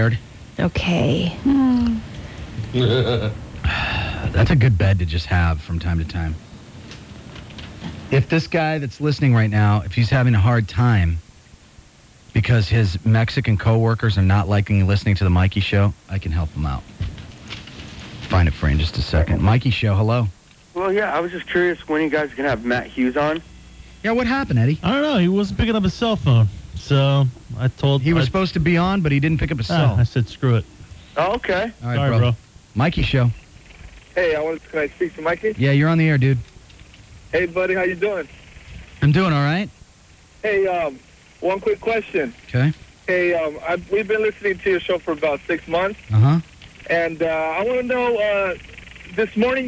Okay. That's a good bed to just have from time to time. If this guy that's listening right now, if he's having a hard time because his Mexican coworkers are not liking listening to the Mikey Show, I can help him out. Find it for you in just a second. Mikey Show, hello. Well, yeah, I was just curious when you guys are going to have Matt Hughes on. Yeah, what happened, Eddie? I don't know. He wasn't picking up his cell phone. So I told He was supposed to be on, but he didn't pick up his cell. I said, screw it. Oh, okay. All right, Sorry, bro. Mikey Show. Hey, can I speak to Mikey? Yeah, you're on the air, dude. Hey, buddy, how you doing? I'm doing all right. Hey, one quick question. Okay. Hey, we've been listening to your show for about 6 months, Uh-huh. and I want to know, this morning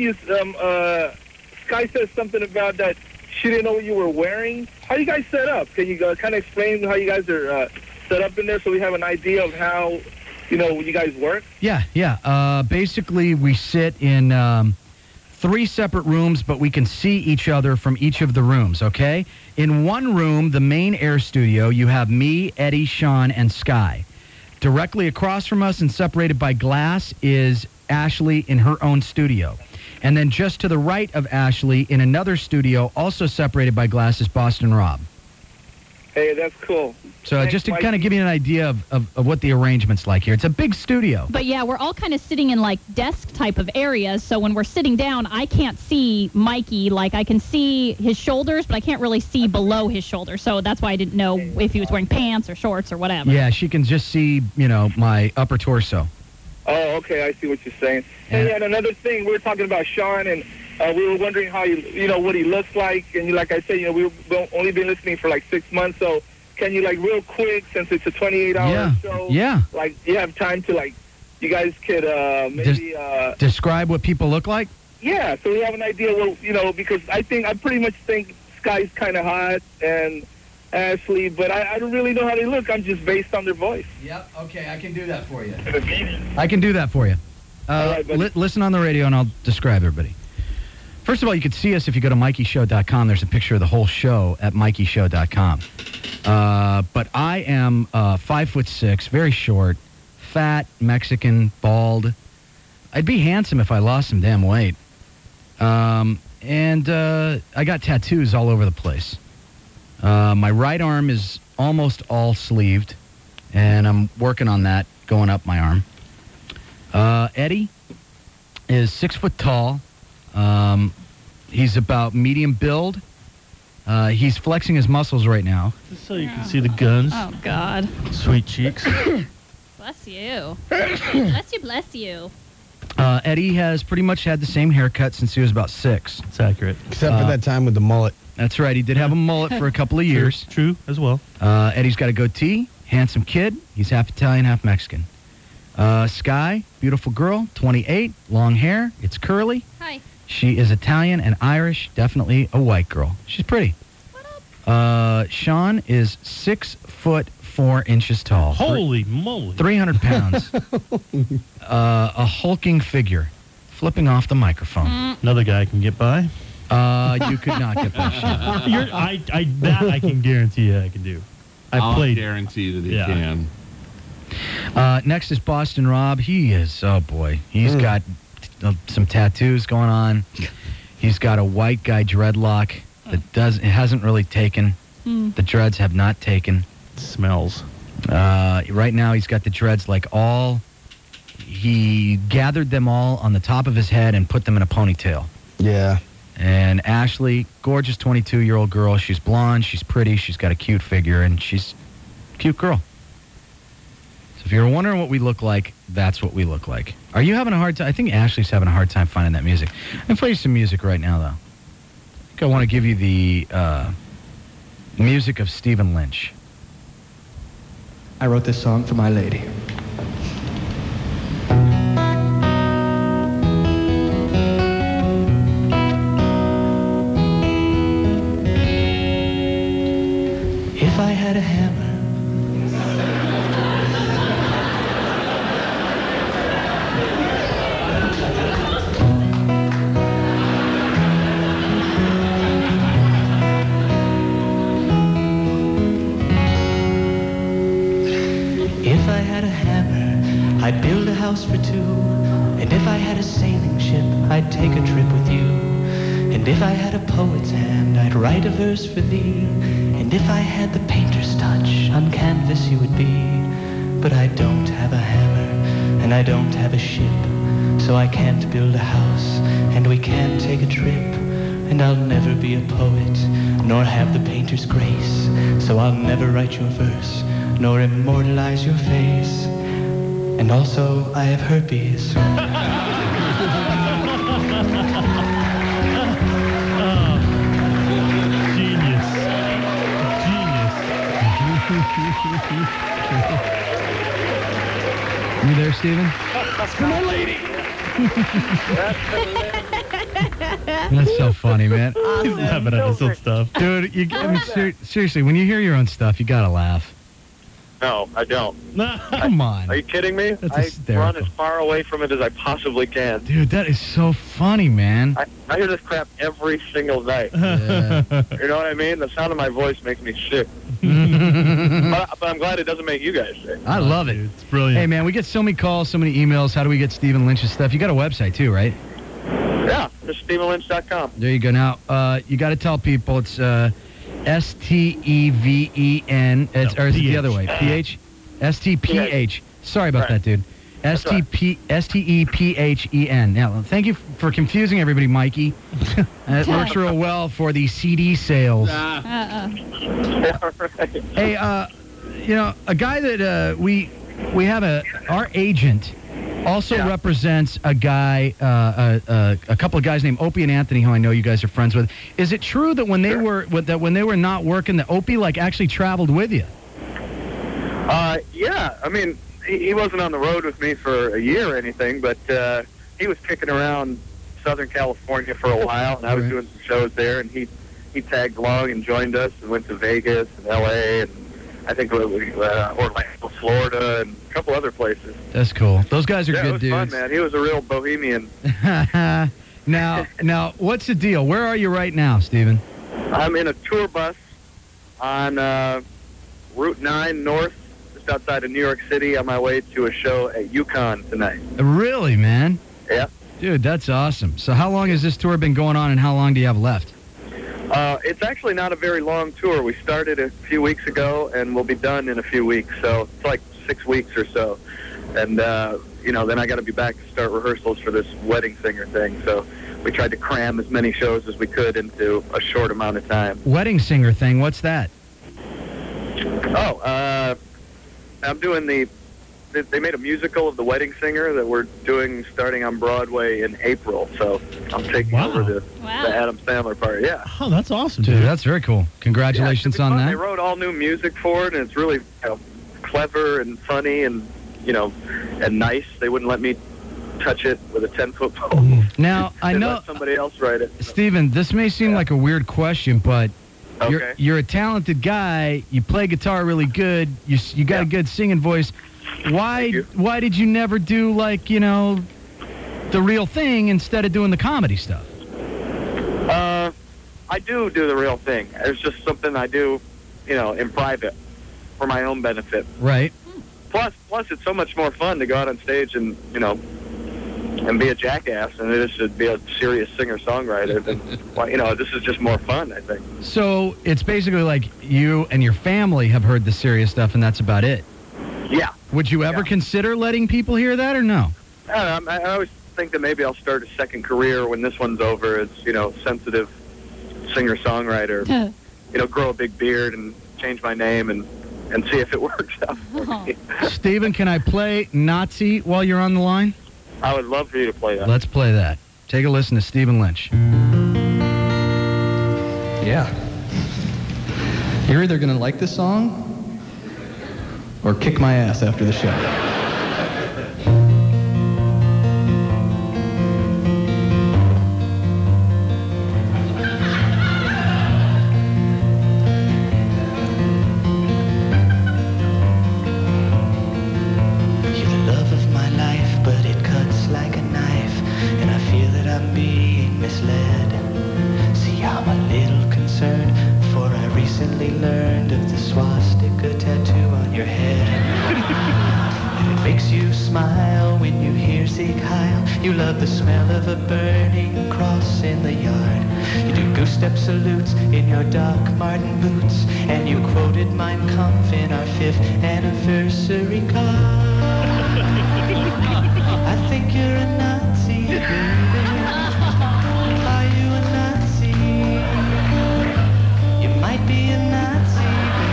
Sky said something about that she didn't know what you were wearing. How you guys set up? Can you kind of explain how you guys are set up in there so we have an idea of how, you guys work? Yeah. Basically, we sit in 3 separate rooms, but we can see each other from each of the rooms, okay? In one room, the main air studio, you have me, Eddie, Sean, and Sky. Directly across from us and separated by glass is Ashley in her own studio. And then just to the right of Ashley, in another studio, also separated by glass, is Boston Rob. Hey, that's cool. So Thanks, just to Mikey. kind of give you an idea of what the arrangement's like here. It's a big studio. But yeah, we're all kind of sitting in like desk type of areas. So when we're sitting down, I can't see Mikey. Like I can see his shoulders, but I can't really see below his shoulders. So that's why I didn't know if he was wearing pants or shorts or whatever. Yeah, she can just see, my upper torso. Oh, okay, I see what you're saying. Hey, and another thing, we were talking about Sean, and we were wondering how what he looks like, and like I said, we've only been listening for like 6 months, so can you real quick, since it's a 28-hour show, you have time to you guys could maybe describe what people look like? Yeah, so we have an idea. Well, because I pretty much think Sky's kind of hot and Ashley, but I don't really know how they look. I'm just based on their voice. Yep, okay, I can do that for you. Okay. I can do that for you. All right, listen on the radio and I'll describe everybody. First of all, you can see us if you go to MikeyShow.com. There's a picture of the whole show at MikeyShow.com. But I am 5'6", very short, fat, Mexican, bald. I'd be handsome if I lost some damn weight. And I got tattoos all over the place. My right arm is almost all sleeved, and I'm working on that, going up my arm. Eddie is 6 foot tall. He's about medium build. He's flexing his muscles right now. Just so you can see the guns. Oh, God. Sweet cheeks. Bless you. Bless you, bless you. Eddie has pretty much had the same haircut since he was about 6. It's accurate. Except for that time with the mullet. That's right. He did have a mullet for a couple of years. True as well. Eddie's got a goatee, handsome kid. He's half Italian, half Mexican. Sky, beautiful girl, 28, long hair. It's curly. Hi. She is Italian and Irish, definitely a white girl. She's pretty. What up? Sean is 6 foot 4 inches tall. Holy moly. 300 pounds. A hulking figure. Flipping off the microphone. Another guy can get by. You could not get by Sean. That I can guarantee you I can do. I'll guarantee that he can. Next is Boston Rob. He is, oh boy, he's got some tattoos going on. He's got a white guy dreadlock that it hasn't really taken. The dreads have not taken. Smells. Right now he's got the dreads he gathered them all on the top of his head and put them in a ponytail. Yeah. And Ashley, gorgeous 22-year-old girl. She's blonde, she's pretty, she's got a cute figure, and she's a cute girl. So if you're wondering what we look like, that's what we look like. Are you having a hard time? I think Ashley's having a hard time finding that music. I'm going to play you some music right now, though. I think I want to give you the music of Stephen Lynch. I wrote this song for my lady. If I had a hammer, if I had a hammer, I'd build a house for two. And if I had a sailing ship, I'd take a trip with you. And if I had a poet's hand, I'd write a verse for thee. And if I had the painter's touch, on canvas you would be. But I don't have a hammer, and I don't have a ship. So I can't build a house, and we can't take a trip. And I'll never be a poet, nor have the painter's grace. So I'll never write your verse, nor immortalize your face. And also, I have herpes. Genius. You there, Steven? That's my lady. That's so funny, man. He's laughing at his own stuff. Dude, seriously, when you hear your own stuff, you gotta laugh. No, I don't. Come on. Are you kidding me? That's I hysterical. run as far away from it as I possibly can. Dude, that is so funny, man. I hear this crap every single night. Yeah. You know what I mean? The sound of my voice makes me sick. But I'm glad it doesn't make you guys sick. I love it. Dude, it's brilliant. Hey, man, we get so many calls, so many emails. How do we get Stephen Lynch's stuff? You got a website, too, right? Yeah, just StephenLynch.com. There you go. Now, you got to tell people it's S-T-E-V-E-N. Or is it the other way? P-H? S-T-P-H. Sorry about that, dude. S-T-E-P-H-E-N. Now, thank you for confusing everybody, Mikey. It works real well for the CD sales. Hey, you know, a guy that we have our agent also represents a guy, a couple of guys named Opie and Anthony, who I know you guys are friends with. Is it true that when they were not working, that Opie actually traveled with you? Yeah, I mean, he wasn't on the road with me for a year or anything, but he was kicking around Southern California for a while, and I was doing some shows there, and he tagged along and joined us and went to Vegas and L.A. and I think Orlando, Florida, and a couple other places. That's cool. Those guys are good dudes. Yeah, it was fun, man. He was a real bohemian. Now, what's the deal? Where are you right now, Steven? I'm in a tour bus on Route 9 North, just outside of New York City, on my way to a show at UConn tonight. Really, man? Yeah. Dude, that's awesome. So how long has this tour been going on, and how long do you have left? It's actually not a very long tour. We started a few weeks ago, and we'll be done in a few weeks. So it's like 6 weeks or so. And, then I got to be back to start rehearsals for this wedding singer thing. So we tried to cram as many shows as we could into a short amount of time. Wedding singer thing, what's that? I'm doing they made a musical of The Wedding Singer that we're doing starting on Broadway in April. So I'm taking over the Adam Sandler part. Yeah. Oh, that's awesome, dude. That's very cool. Congratulations on that. They wrote all new music for it, and it's really clever and funny and, and nice. They wouldn't let me touch it with a 10-foot pole. Now, I know let somebody else write it. Steven, this may seem like a weird question, but you're a talented guy. You play guitar really good. You got a good singing voice. Why did you never do the real thing instead of doing the comedy stuff? I do the real thing. It's just something I do, in private for my own benefit. Right. Plus it's so much more fun to go out on stage and and be a jackass, and it is to be a serious singer-songwriter. This is just more fun, I think. So it's basically like you and your family have heard the serious stuff, and that's about it. Yeah. Would you ever consider letting people hear that, or no? I always think that maybe I'll start a second career when this one's over as, sensitive singer-songwriter. Grow a big beard and change my name and see if it works out for me. Steven, can I play Nazi while you're on the line? I would love for you to play that. Let's play that. Take a listen to Stephen Lynch. Yeah. You're either going to like this song or kick my ass after the show. smile when you hear Sieg Heil. You love the smell of a burning cross in the yard. You do goose-step salutes in your Doc Marten boots. And you quoted Mein Kampf in our 5th anniversary card. I think you're a Nazi, baby. Are you a Nazi? You might be a Nazi,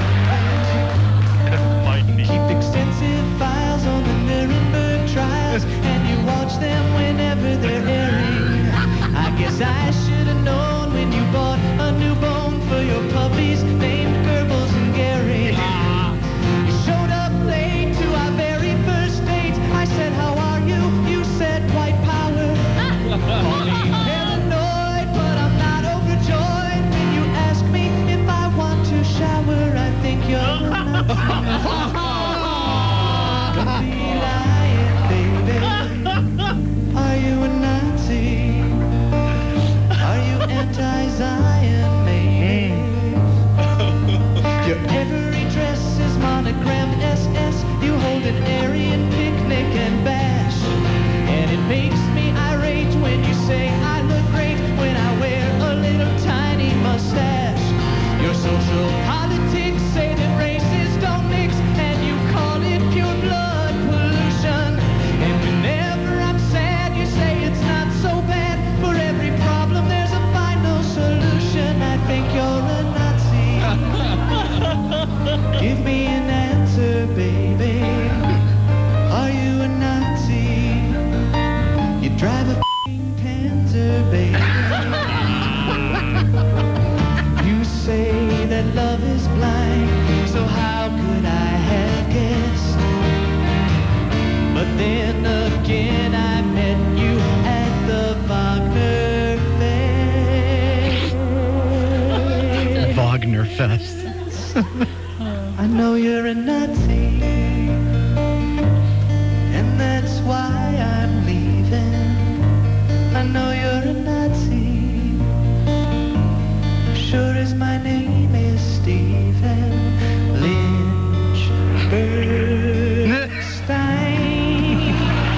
baby. Keep extensive files on the Nuremberg trials, and you watch them whenever they're airing. I guess I should have known when you bought a new bone for your puppies named Goebbels and Gary. You showed up late to our very first date. I said, how are you? You said, white power. Only paranoid, but I'm not overjoyed when you ask me if I want to shower. I think you're a Nazi. Don't be lying, baby. Are you a Nazi? Are you anti-Zion, maybe? Your every dress is monogram SS. You hold an Aryan picnic and bash. And it makes me irate when you say I look great when I wear a little tiny mustache. Your social politics say that races don't mix, and you call it pure blood pollution. And whenever I'm sad, you say it's not so bad. For every problem, there's a final solution. I think you're a Nazi. Give me an answer, baby. Are you a Nazi? You drive a f***ing Panzer, baby. You say that love is blind, so how could I have guessed? But then again, I met you at the Wagner Fest. Wagner Fest. I know you're a Nazi, and that's why I'm leaving. I know you're a Nazi, sure as my name is Stephen Lynchburg-Stein.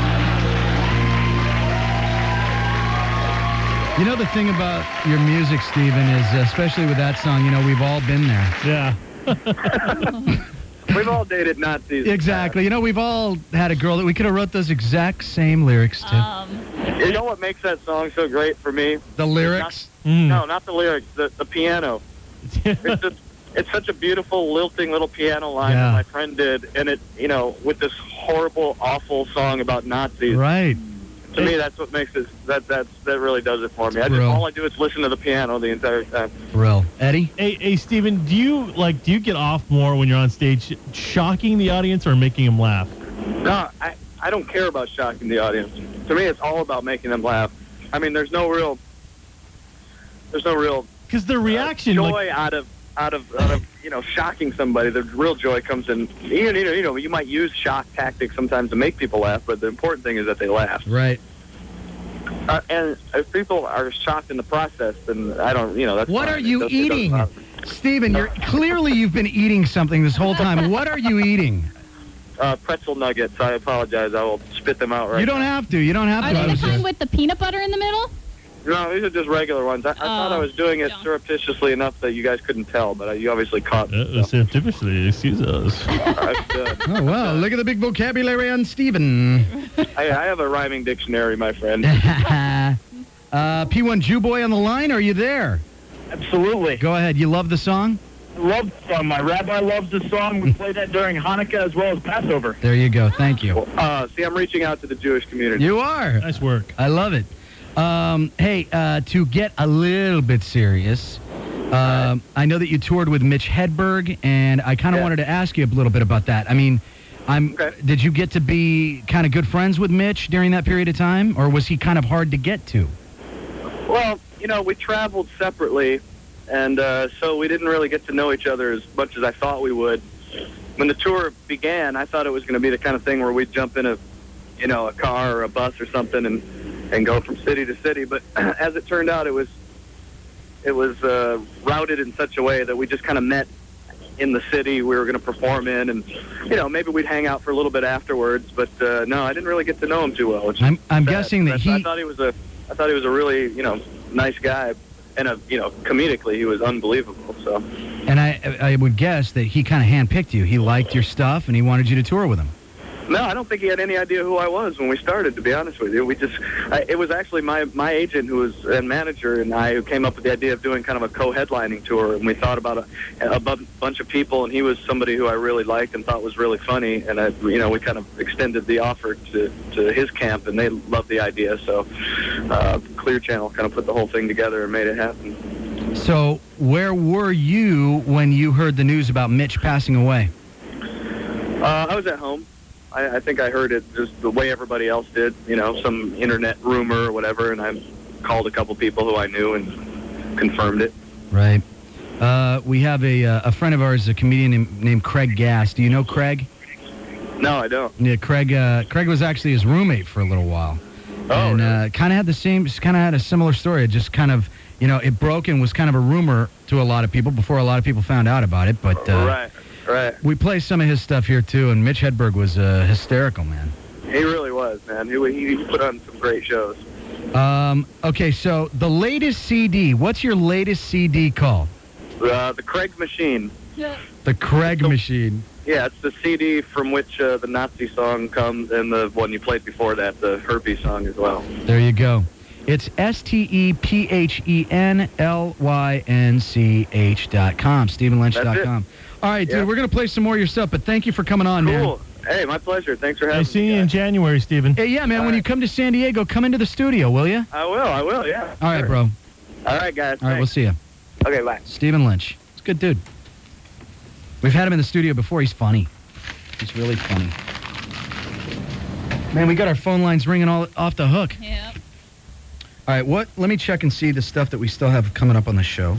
You know the thing about your music, Steven, is especially with that song, you know, we've all been there. Yeah. We've all dated Nazis. Exactly. You know, we've all had a girl that we could have wrote those exact same lyrics to. You know what makes that song so great for me? The lyrics? No, not the lyrics. The piano. It's such a beautiful, lilting little piano line Yeah. that my friend did, and it, you know, with this horrible, awful song about Nazis. Right. To me, that's what makes it. That really does it for me. Bro. All I do is listen to the piano the entire time. Brill. Eddie? Hey, Steven, do you get off more when you're on stage shocking the audience or making them laugh? No, I don't care about shocking the audience. To me, it's all about making them laugh. I mean, there's no real Because the reaction, joy out of you know, shocking somebody. The real joy comes in. You know, you might use shock tactics sometimes to make people laugh, but the important thing is that they laugh. Right. And if people are shocked in the process, then I don't. You know, that's What fine. are you It doesn't eating? bother me. Steven, clearly you've been eating something this whole time. What are you eating? Pretzel nuggets. I apologize. I will spit them out right You don't now. have to. You don't have Are to. they the kind with the peanut butter in the middle? No, these are just regular ones. I thought I was doing it yeah. surreptitiously enough that you guys couldn't tell, but you obviously caught me. So. Typically, excuse us. That's good. Oh, well, look at the big vocabulary on Steven. I have a rhyming dictionary, my friend. P1 Jew Boy on the line, are you there? Absolutely. Go ahead. You love the song? Love the song. My rabbi loves the song. We play that during Hanukkah as well as Passover. There you go. Thank you. See, I'm reaching out to the Jewish community. You are. Nice work. I love it. Hey, to get a little bit serious, I know that you toured with Mitch Hedberg, and I kind of wanted to ask you a little bit about that. I mean, did you get to be kind of good friends with Mitch during that period of time, or was he kind of hard to get to? Well, you know, we traveled separately, and so we didn't really get to know each other as much as I thought we would. When the tour began, I thought it was going to be the kind of thing where we'd jump in a car or a bus or something and go from city to city. But as it turned out, it was routed in such a way that we just kind of met in the city we were going to perform in, and maybe we'd hang out for a little bit afterwards. But no, I didn't really get to know him too well. Which is I'm sad. guessing that I thought he was a really nice guy, and comedically he was unbelievable. So. And I would guess that he kind of handpicked you. He liked your stuff, and he wanted you to tour with him. No, I don't think he had any idea who I was when we started, to be honest with you. It was actually my agent and manager and I who came up with the idea of doing kind of a co-headlining tour, and we thought about a bunch of people, and he was somebody who I really liked and thought was really funny, and we kind of extended the offer to his camp, and they loved the idea, so Clear Channel kind of put the whole thing together and made it happen. So where were you when you heard the news about Mitch passing away? I was at home. I think I heard it just the way everybody else did, some internet rumor or whatever, and I called a couple people who I knew and confirmed it. Right. We have a friend of ours, a comedian named Craig Gass. Do you know Craig? No, I don't. Yeah, Craig was actually his roommate for a little while. Oh, and really? kind of had a similar story. It just kind of, it broke and was kind of a rumor to a lot of people before a lot of people found out about it. But Right. We play some of his stuff here, too, and Mitch Hedberg was hysterical, man. He really was, man. He put on some great shows. Okay, so the latest CD, what's your latest CD called? The Craig Machine. Yeah. The Craig Machine. Yeah, it's the CD from which the Nazi song comes, and the one you played before that, the Herbie song as well. There you go. It's STEPHENLYNCH.com, StephenLynch.com. All right, dude, we're going to play some more of your stuff, but thank you for coming on, man. Cool. Hey, my pleasure. Thanks for having me. I'll see you in January, Stephen. Hey, yeah, man, when you come to San Diego, come into the studio, will you? I will, yeah. All right, bro. All right, guys. All right, we'll see you. Okay, bye. Stephen Lynch. He's a good dude. We've had him in the studio before. He's funny. He's really funny. Man, we got our phone lines ringing all off the hook. Yep. All right, let me check and see the stuff that we still have coming up on the show.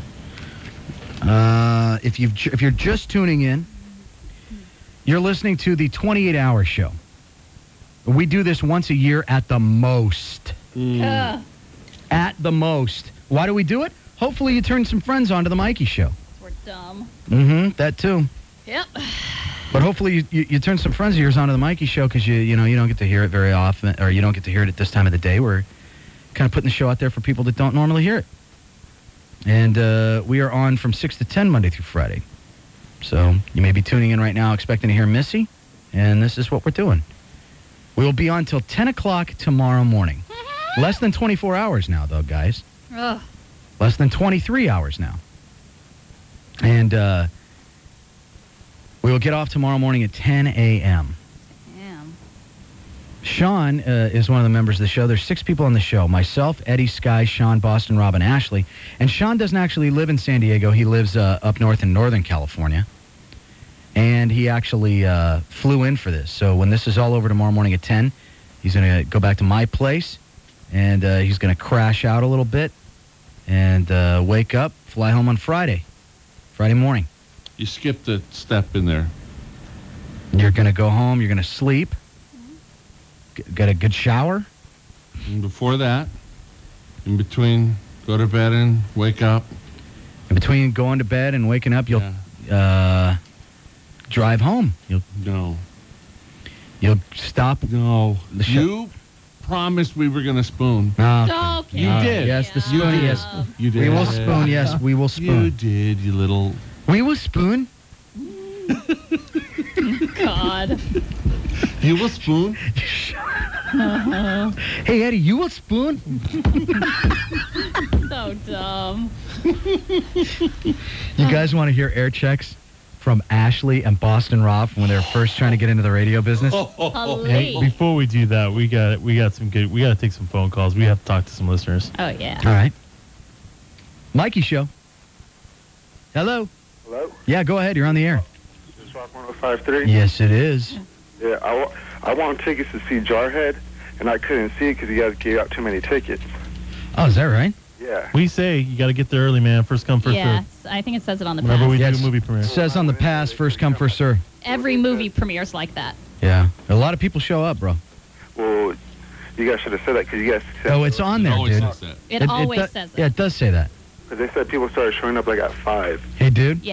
If you're just tuning in, you're listening to the 28-hour show. We do this once a year at the most. At the most. Why do we do it? Hopefully you turn some friends on to the Mikey Show. We're dumb. That too. Yep. But hopefully you turn some friends of yours onto the Mikey Show because you don't get to hear it very often, or you don't get to hear it at this time of the day. We're kind of putting the show out there for people that don't normally hear it. And we are on from 6 to 10 Monday through Friday. So you may be tuning in right now expecting to hear Missy, and this is what we're doing. We will be on till 10 o'clock tomorrow morning. Less than 24 hours now, though, guys. Ugh. Less than 23 hours now. And we will get off tomorrow morning at 10 a.m. Damn. Sean is one of the members of the show. There's 6 people on the show. Myself, Eddie, Sky, Sean, Boston, Rob, and Ashley. And Sean doesn't actually live in San Diego. He lives up north in Northern California. And he actually flew in for this. So when this is all over tomorrow morning at 10, he's going to go back to my place, and he's going to crash out a little bit and wake up, fly home on Friday morning. You skipped a step in there. You're going to go home. You're going to sleep. Get a good shower. And before that, in between, go to bed and wake up. In between going to bed and waking up, you'll drive home. You'll stop. No. You promised we were going to spoon. Okay. You did. Yes, the spoon. Yes, you did. We will spoon. Yes, we will spoon. You did, you little. We will spoon. God. You will spoon? Hey, Eddie, you will spoon? So dumb. You guys want to hear air checks from Ashley and Boston Rob when they were first trying to get into the radio business? Hey, before we do that, we got to take some phone calls. We have to talk to some listeners. Oh, yeah. All right. Mikey Show. Hello. Hello? Yeah, go ahead. You're on the air. Is this Rock 105.3? Yes, it is. Yeah, I want tickets to see Jarhead, and I couldn't see it because you guys gave out too many tickets. Oh, is that right? Yeah. We say you got to get there early, man. First come, first Yes, serve. I think it says it on the Whenever pass. we do a movie premiere. It says on the pass, first come, first serve. Every movie premieres like that. Yeah. A lot of people show up, bro. Well, you guys should have said that because you guys said Oh, it's on there, dude. It always says it. Yeah, it does say that. Because they said people started showing up like at 5. Hey, dude. Yeah.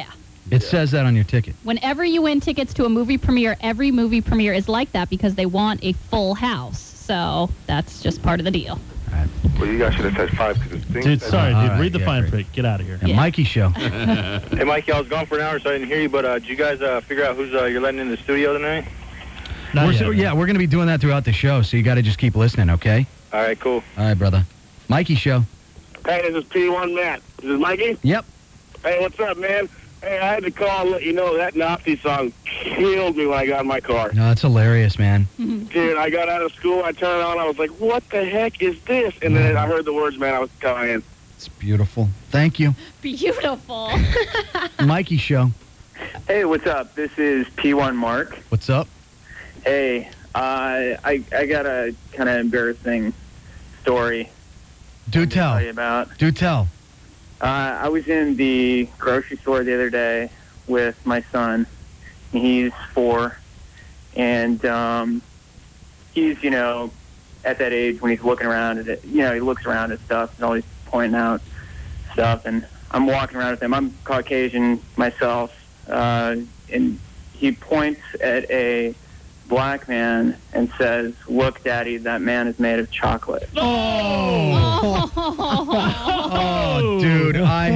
It says that on your ticket. Whenever you win tickets to a movie premiere, every movie premiere is like that because they want a full house. So that's just part of the deal. Well, you guys should have said 5 because it's Dude, sorry, All dude. right, Read the yeah, fine great. print. Get out of here. The Mikey Show. Hey, Mikey, I was gone for an hour, so I didn't hear you, but did you guys figure out who's you're letting in the studio tonight? Not yet. Yeah, we're going to be doing that throughout the show, so you got to just keep listening, okay? All right, cool. All right, brother. Mikey Show. Hey, this is P1 Matt. This is Mikey? Yep. Hey, what's up, man? Hey, I had to call and let you know that Nazi song killed me when I got in my car. No, it's hilarious, man. Dude, I got out of school, I turned it on, I was like, what the heck is this? And then I heard the words, man, I was dying. It's beautiful. Thank you. Beautiful. Mikey Show. Hey, what's up? This is P1 Mark. What's up? Hey, I got a kind of embarrassing story Do to tell you tell. about. Do tell. I was in the grocery store the other day with my son. He's 4, and he's, at that age when he's looking around at it. He looks around at stuff and always pointing out stuff. And I'm walking around with him. I'm Caucasian myself, and he points at a black man and says, "Look, Daddy, that man is made of chocolate." Oh, dude,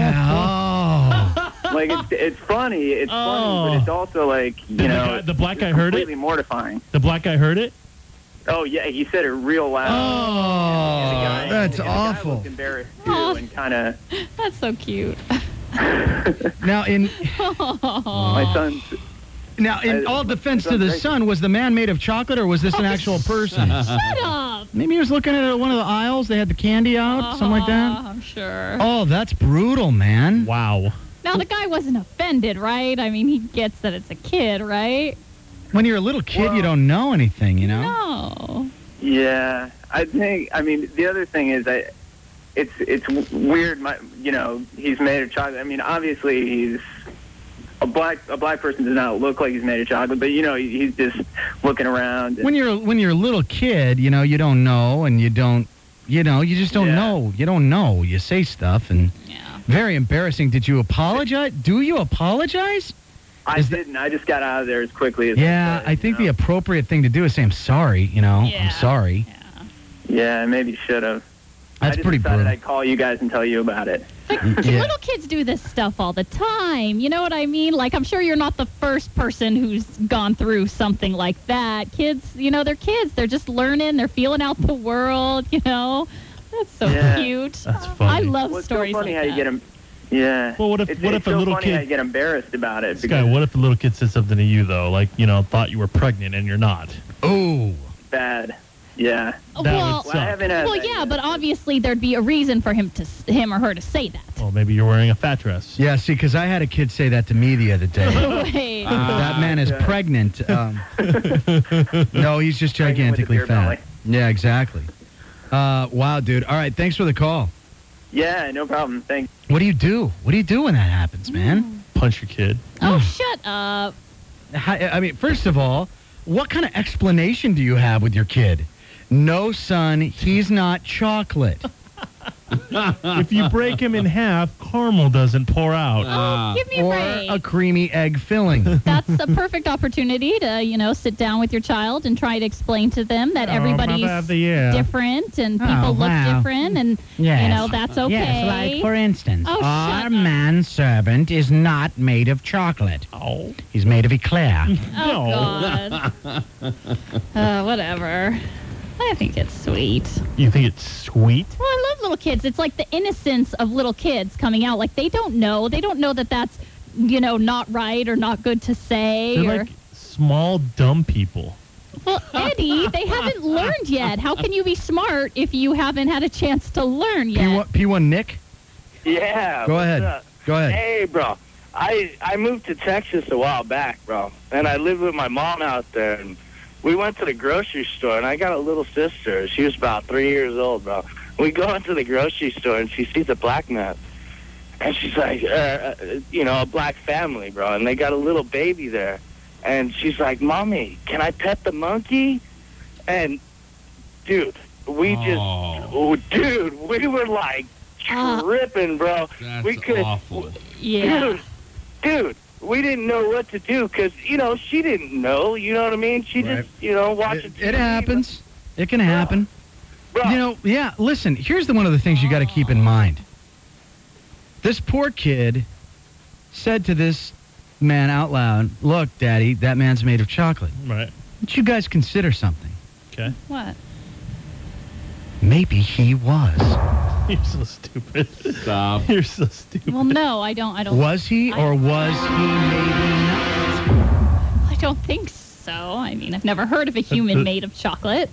Like it's funny. It's funny, but it's also like the black guy heard it. Completely mortifying. The black guy heard it. Oh yeah, he said it real loud. Oh, that's The guy awful. looked embarrassed too, and kind of. That's so cute. Now, in My son's. all defense to the son, was the man made of chocolate or was this an actual person? Shut up. Maybe he was looking at one of the aisles. They had the candy out, something like that. I'm sure. Oh, that's brutal, man. Wow. Now, the guy wasn't offended, right? I mean, he gets that it's a kid, right? When you're a little kid, you don't know anything, you know? No. Yeah, I think. I mean, the other thing is it's weird. He's made of chocolate. I mean, obviously he's a black person does not look like he's made of chocolate, but he's just looking around. When you're a little kid, you don't know, and you just don't know. You don't know. You say stuff, and very embarrassing. Did you apologize? Do you apologize? I didn't. I just got out of there as quickly as Yeah, I think the appropriate thing to do is say, I'm sorry, I'm sorry. Yeah, maybe should have. That's pretty I decided brutal. I'd call you guys and tell you about it. Little kids do this stuff all the time. You know what I mean? Like, I'm sure you're not the first person who's gone through something like that. Kids, they're kids. They're just learning. They're feeling out the world, That's so cute. That's funny. I love Well, it's stories so funny like how that. you get them. Yeah. Well, what if it's a so little funny how kid? you get embarrassed about it? This guy, what if the little kid said something to you though, like thought you were pregnant and you're not? Oh. Bad. Yeah. Well, I haven't had that yeah, yet. but obviously there'd be a reason for him or her to say that. Well, maybe you're wearing a fat dress. Yeah, see, because I had a kid say that to me the other day. Wait. That man is okay. pregnant. No, he's just Pregnant with a gigantically beer fat. belly. Yeah, exactly. Wow, dude. All right, thanks for the call. Yeah, no problem. Thanks. What do you do? What do you do when that happens, man? Punch your kid. Oh, shut up. I mean, first of all, what kind of explanation do you have with your kid? No, son, he's not chocolate. If you break him in half, caramel doesn't pour out. Oh, give me a Or break. a creamy egg filling. That's a perfect opportunity to, sit down with your child and try to explain to them that everybody's different and people look different and, that's okay. Yes, like, for instance, Oh, our shut up. manservant is not made of chocolate. Oh. He's made of eclair. Oh, God. Whatever. I think it's sweet. You think it's sweet? Well, I love little kids. It's like the innocence of little kids coming out. Like, they don't know. They don't know that that's, not right or not good to say. They're like small, dumb people. Well, Eddie, they haven't learned yet. How can you be smart if you haven't had a chance to learn yet? P1 Nick? Yeah. Go what's ahead. up? Go ahead. Hey, bro. I moved to Texas a while back, bro. And I lived with my mom out there. And we went to the grocery store, and I got a little sister. She was about 3 years old, bro. We go into the grocery store, and she sees a black man. And she's like, a black family, bro. And they got a little baby there. And she's like, Mommy, can I pet the monkey? And, dude, we were like tripping, bro. That's we could, awful. Yeah. Dude, we didn't know what to do because, she didn't know. You know what I mean? She Right. just, watching TV. It happens. It can happen. Bro. Listen, here's one of the things you got to keep in mind. This poor kid said to this man out loud, "Look, Daddy, that man's made of chocolate." Right. Don't you guys consider something? Okay. What? Maybe he was. You're so stupid. Stop. You're so stupid. Well, no, I don't. Was he or was he maybe not? I don't think so. I mean, I've never heard of a human made of chocolate.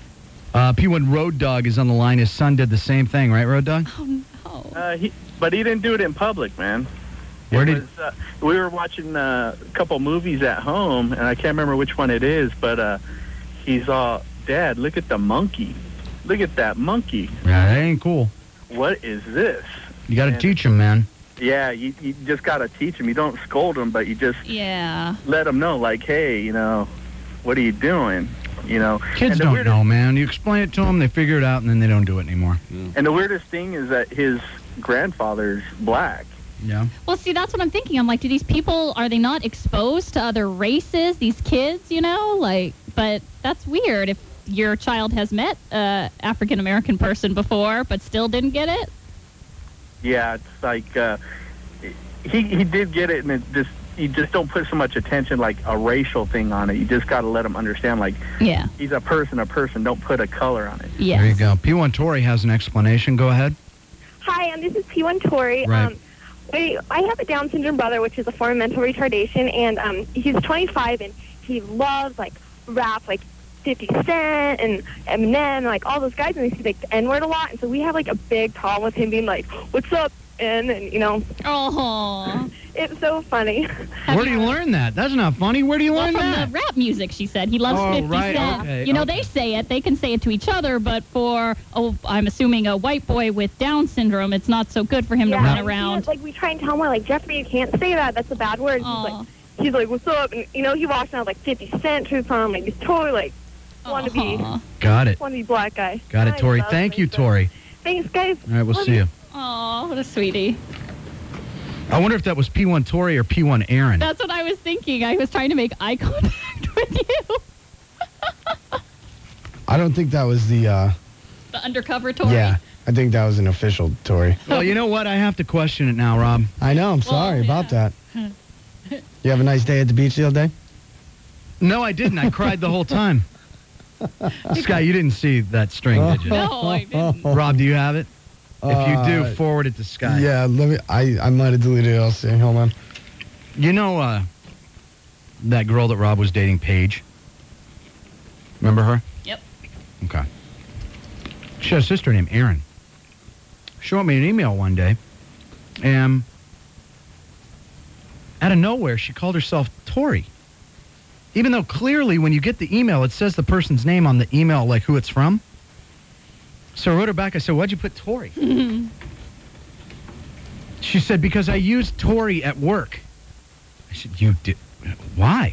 P1 Road Dog is on the line. His son did the same thing, right, Road Dog? Oh, no. But he didn't do it in public, man. Where did... We were watching a couple movies at home, and I can't remember which one it is, but he's all, "Dad, look at the monkey. Look at that monkey. Yeah, that ain't cool. What is this?" You got to teach him, man. Yeah, you just got to teach him. You don't scold him, but you just let him know, like, hey, what are you doing? Kids don't know, man. You explain it to them, they figure it out, and then they don't do it anymore. And the weirdest thing is that his grandfather's black. Yeah. Well, see, that's what I'm thinking. I'm like, do these people, are they not exposed to other races, these kids, but that's weird if your child has met a African-American person before but still didn't get it. Yeah, it's like he did get it, and you just don't put so much attention, like a racial thing on it. You just got to let him understand, like, he's a person. Don't put a color on it. Yeah. There you go. P1 Tori has an explanation. Go ahead. Hi, this is P1 Tori. Right. I have a Down syndrome brother, which is a form of mental retardation, and he's 25, and he loves, rap, 50 Cent and Eminem, and, all those guys, and they say, the N-word a lot, and so we have, a big problem with him being like, "What's up?" And Oh. It's so funny. Where do you learn that? That's not funny. Where do you learn from that? the rap music, she said. He loves 50 right, Cent. okay, They say it. They can say it to each other, but for, I'm assuming a white boy with Down syndrome, it's not so good for him to run and around. we try and tell him, Jeffrey, you can't say that. That's a bad word. He's like, "What's up?" And, he walks around 50 Cent, Truth on, he's totally, want to be... Got it. Want to be black guy. Got it, Tori. Thank you, Tori. Thanks, guys. All right, we'll see you. Oh, what a sweetie. I wonder if that was P1 Tori or P1 Aaron. That's what I was thinking. I was trying to make eye contact with you. I don't think that was the undercover Tori. Yeah, I think that was an official Tori. Well, you know what? I have to question it now, Rob. I know. I'm sorry about that. You have a nice day at the beach the other day? No, I didn't. I cried the whole time. Sky, you didn't see that string, did you? No, I didn't. Rob, do you have it? If you do, forward it to Sky. Yeah, let me. I might have deleted it. I'll see. Hold on. You know that girl that Rob was dating, Paige? Remember her? Yep. Okay. She has a sister named Erin. She wrote me an email one day, and out of nowhere, she called herself Tori. Even though clearly when you get the email, it says the person's name on the email, like who it's from. So I wrote her back. I said, "Why'd you put Tori?" She said, "Because I used Tori at work." I said, "You did? Why?"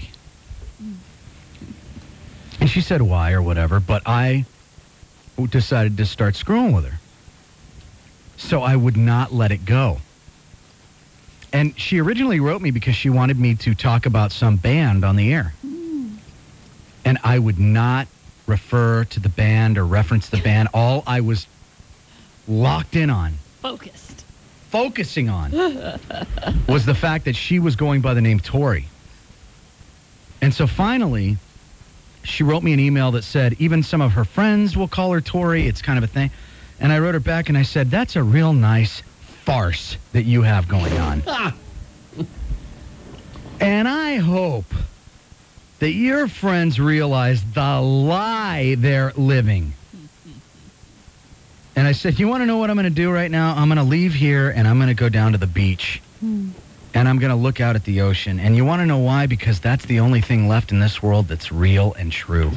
And she said, "Why?" or whatever. But I decided to start screwing with her. So I would not let it go. And she originally wrote me because she wanted me to talk about some band on the air. And I would not refer to the band or reference the band. All I was locked in on, focusing on, was the fact that she was going by the name Tori. And so finally, she wrote me an email that said, even some of her friends will call her Tori. It's kind of a thing. And I wrote her back and I said, that's a real nice farce that you have going on. And I hope that your friends realize the lie they're living. And I said, you want to know what I'm going to do right now? I'm going to leave here and I'm going to go down to the beach. And I'm going to look out at the ocean. And you want to know why? Because that's the only thing left in this world that's real and true.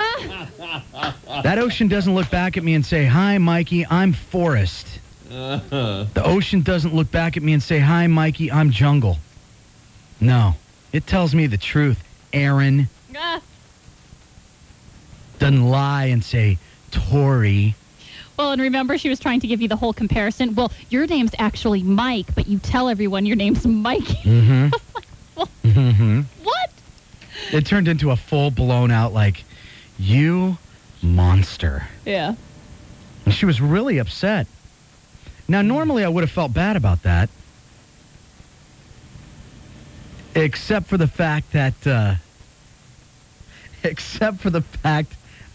That ocean doesn't look back at me and say, "Hi, Mikey, I'm Forrest." The ocean doesn't look back at me and say, "Hi, Mikey, I'm Jungle." No, it tells me the truth. Aaron doesn't lie and say, "Tori." Well, and remember, she was trying to give you the whole comparison. Well, your name's actually Mike, but you tell everyone your name's Mikey. Mm-hmm. people. Mm-hmm. What? It turned into a full blown out like, you monster. Yeah. And she was really upset. Now, normally I would have felt bad about that. Except for the fact that, except for the fact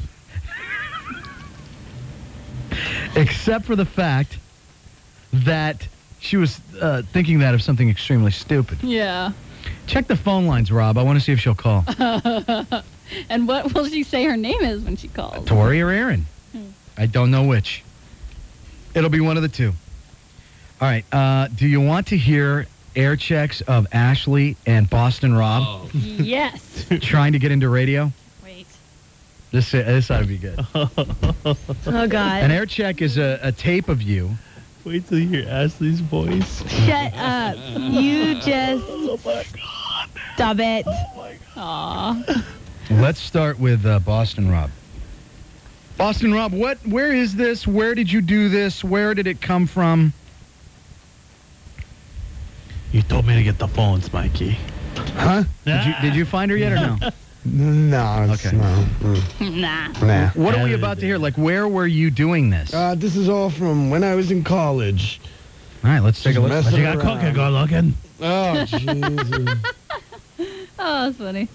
that she was thinking that of something extremely stupid. Yeah. Check the phone lines, Rob. I want to see if she'll call. And what will she say her name is when she calls? Tori or Aaron? I don't know which. It'll be one of the two. All right. Do you want to hear air checks of Ashley and Boston Rob? Oh. Yes. Trying to get into radio? Wait. This ought to be good. Oh, God. An air check is a tape of you. Wait till you hear Ashley's voice. Shut up. You just... Oh, my God. Stop it. Oh, my God. Aw. Let's start with Boston Rob. Boston Rob, where is this? Where did you do this? Where did it come from? You told me to get the phones, Mikey. Huh? Did you find her yet or no? No. Okay. No. Nah. What are we about to hear? Like, where were you doing this? This is all from when I was in college. All right, let's take a look. Messing What you got around. cooking? Go looking. Oh, Jesus. Oh, that's funny.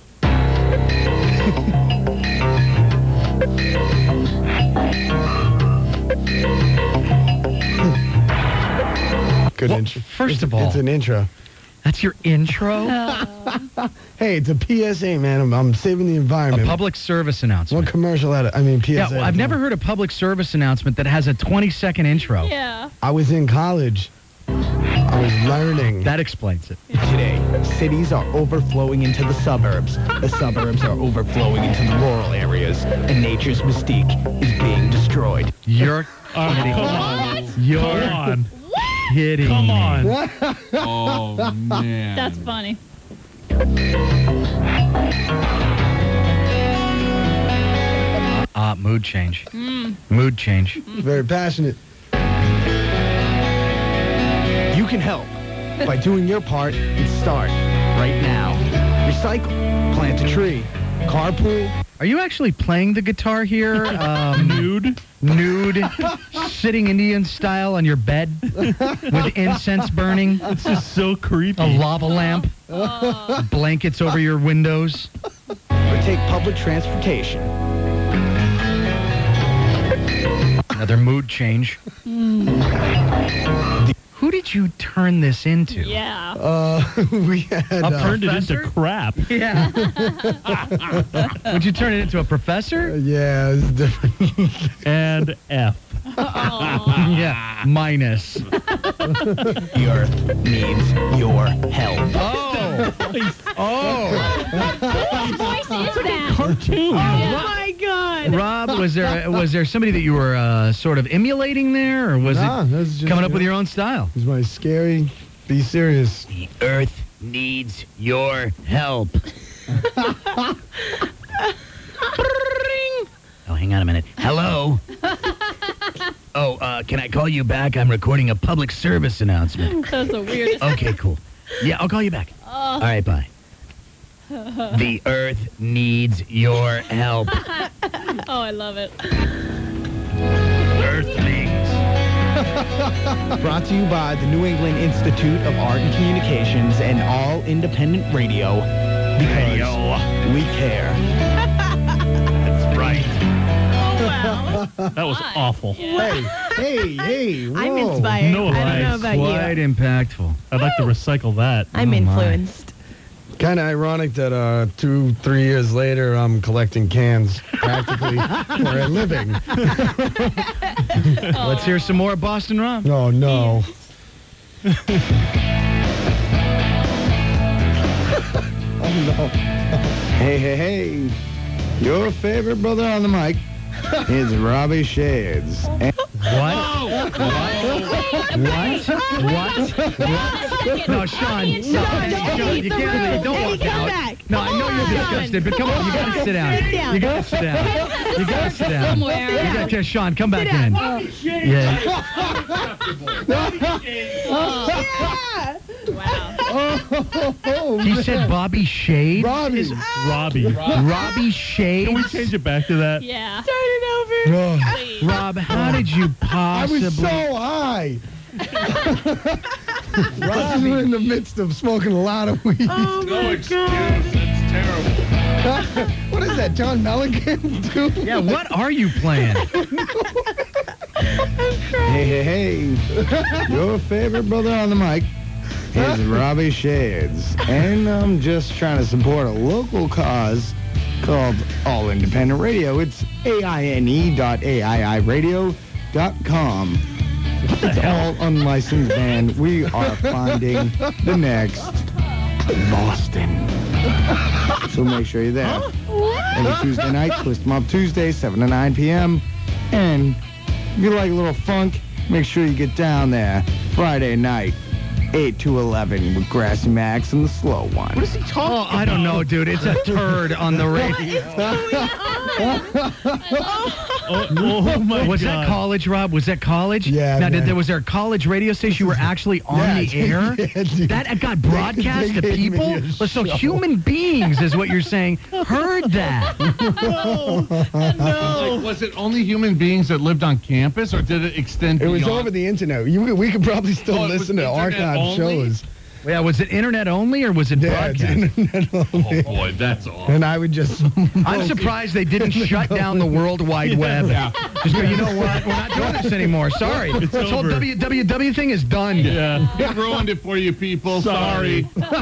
Good Well, intro. first of all- it's an intro. That's your intro? Hey, it's a PSA, man. I'm saving the A environment. public service announcement. What commercial had it? I mean, PSA. Yeah, well, I've never heard a public service announcement that has a 20-second intro. Yeah. I was in college. I was learning. That explains it. Today, cities are overflowing into the suburbs. The suburbs are overflowing into the rural areas, and nature's mystique is being destroyed. You're Oh, kidding. come on. You're Come on. kidding. Come on. What? Oh, man. That's funny. Mood change. Mood change. Very passionate. You can help by doing your part and start right now. Recycle, plant a tree, carpool. Are you actually playing the guitar here? Nude, sitting Indian style on your bed with incense burning, It's just so creepy. a lava lamp, blankets over your windows. Or take public transportation. Another mood change. Who did you turn this into? Yeah. We had. I've turned it professor? into crap. Yeah. Would you turn it into a professor? Yeah, it's different. And F. Yeah, minus. The earth needs your help. Oh. Whose voice is that? Cartoon. Oh, my God. Rob, was there somebody that you were sort of emulating there, or was Nah, it that's just, coming up with your own style? It's my scary. Be serious. The earth needs your help. Oh, hang on a minute. Hello? Oh, can I call you back? I'm recording a public service announcement. That's the weirdest. Okay, cool. Yeah, I'll call you back. All right, bye. The earth needs your help. Oh, I love it. Earthlings. Brought to you by the New England Institute of Art and Communications and all independent radio. Because we care. That's right. That was awful. Hey, whoa. I'm inspired. No I don't lies. know about Quite you. impactful. I'd like to recycle that. I'm Oh, my. influenced. Kind of ironic that 2-3 years later, I'm collecting cans practically for a living. Let's hear some more Boston Rob. Oh, no. Oh, no. Hey. Your favorite brother on the mic is Robbie Shades. And What? What? Wait a second. No, Sean, you can't. Don't walk out. No, I know you're disgusted, but come on, you gotta sit down. Sit down. You gotta sit down. You gotta sit down. Somewhere. You gotta, Sean, come back in. Yeah. He said Bobby Shades? Robbie. Robbie Shades? Can we change it back to that? Yeah. Start it over. Rob, how did you I possibly... was so high. Robbie, we're in the midst of smoking a lot of weed. Oh my God. That's terrible. What is that, John Mellencamp, too? Yeah, what are you playing? Hey. Your favorite brother on the mic is Robbie Shades. And I'm just trying to support a local cause called All Independent Radio. It's AINE.AIIradio.com. It's all unlicensed band. We are finding the next Boston. So make sure you're there. Every Tuesday night, Twist 'em Up Tuesday, 7 to 9 p.m. And if you like a little funk, make sure you get down there Friday night, 8 to 11 with Grassy Max and the Slow One. What is he talking about? I don't know, dude. It's a turd on the radio. Oh my Was God. that college, Rob? Was that college? Yeah, Now, man. was there a college radio station you were actually on the air? Yeah, dude. That got broadcast to They gave me people? a So show. human beings, is what you're saying, heard that. Like, was it only human beings that lived on campus, or did it extend It was beyond? over the internet. We could probably still Oh, it was listen to internet archive only? shows. Yeah, was it internet only or was it Yeah, it's broadcast? internet only. Oh, boy, that's awesome. And I would just... I'm surprised they didn't shut down the World Wide Web. Yeah. Just go, you know what? We're not doing this anymore. Sorry. It's This whole over. WWW thing is done. Yeah. We ruined it for you people. Sorry.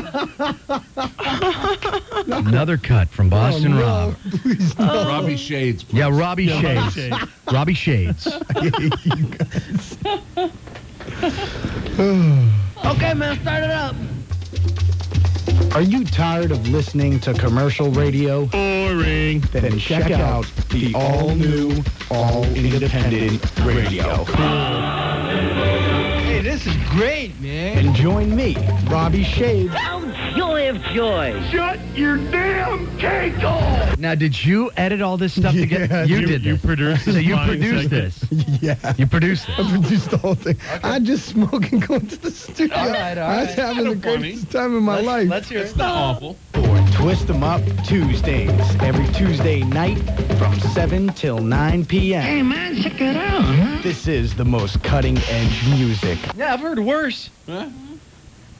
Another cut from Boston Oh, no. Rob. Please, no. Robbie Shades, please. Yeah, Robbie Yeah, Robbie Shades. Shades. Robbie Shades. Okay, man, start it up. Are you tired of listening to commercial radio? Boring. Then check out the all-new, all-independent radio. Hey, this is great, man. And join me, Robbie Shades. Joy of joy. Shut your damn cake off! Now, did you edit all this stuff together? Yeah, You did You this. produced So this you fine produced segment. this. Yeah. You produced I it. produced the whole thing. I just smoke and go into the studio. All right. I was having the Kinda greatest time of my life. Let's hear it. It's not awful. For Twist 'em Up Tuesdays, every Tuesday night from 7 till 9 p.m. Hey, man, check it out, huh? This is the most cutting-edge music. Yeah, I've heard worse. Huh?